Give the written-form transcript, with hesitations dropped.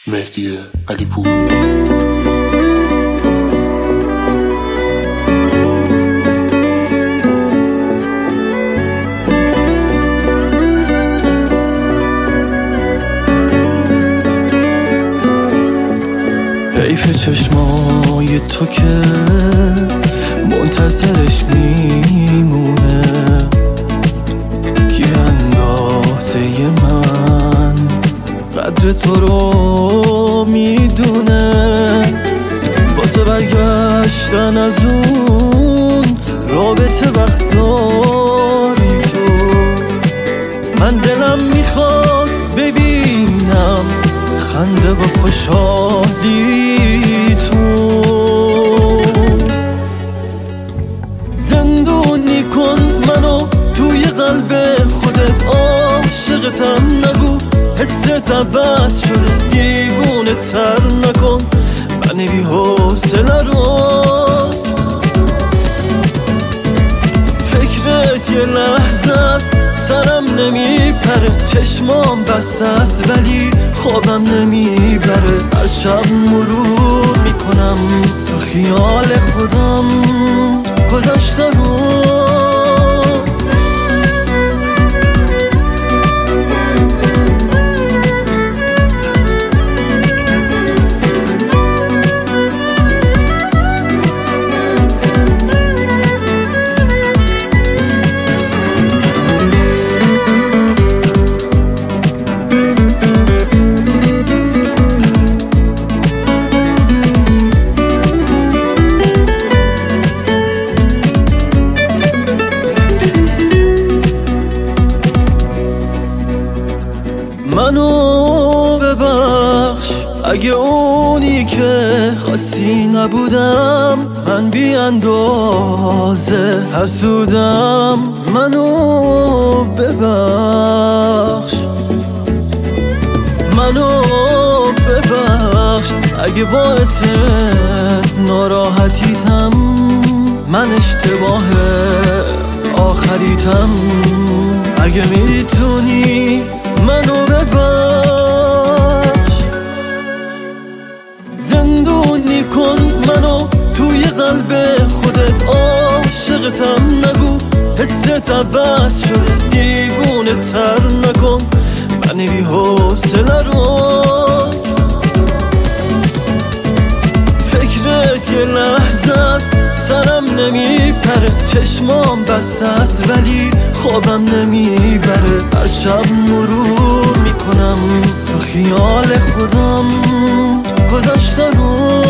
مهدی علیپور. حیف چشمای تو که منتظرش میمونه، کی اندازه من قدر تو رو میدونه. واسه برگشتن از اون رابطه وقت داری تو، من دلم میخواد ببینم خنده و خوشحالی تو. زندونی کن منو توی قلب خودت، عاشقتم نگو حست عوض شده، دیوونه تر نکن من بی حوصله رو. فکرت یه لحظه است سرم نمیپره، چشمام بسته است ولی خوابم نمیبره. از شب مرور میکنم تو خیال خودم گذشته رو. منو ببخش اگه اونی که خواستی نبودم، من بی اندازه حسودم. منو ببخش، منو ببخش اگه باعث ناراحتیتم، من اشتباه آخریتم. اگه میتونی منو ببخش، زندونی کن منو توی قلب خودت، عاشقتم نگو حست عوض شده، دیوونه تر نکن من بی حوصله رو. فکرت یه لحظه است سرم نمیپره، چشمام بسته است ولی خوابم نمیبره. از شب مرور میکنم تو خیال خودم گذشته رو.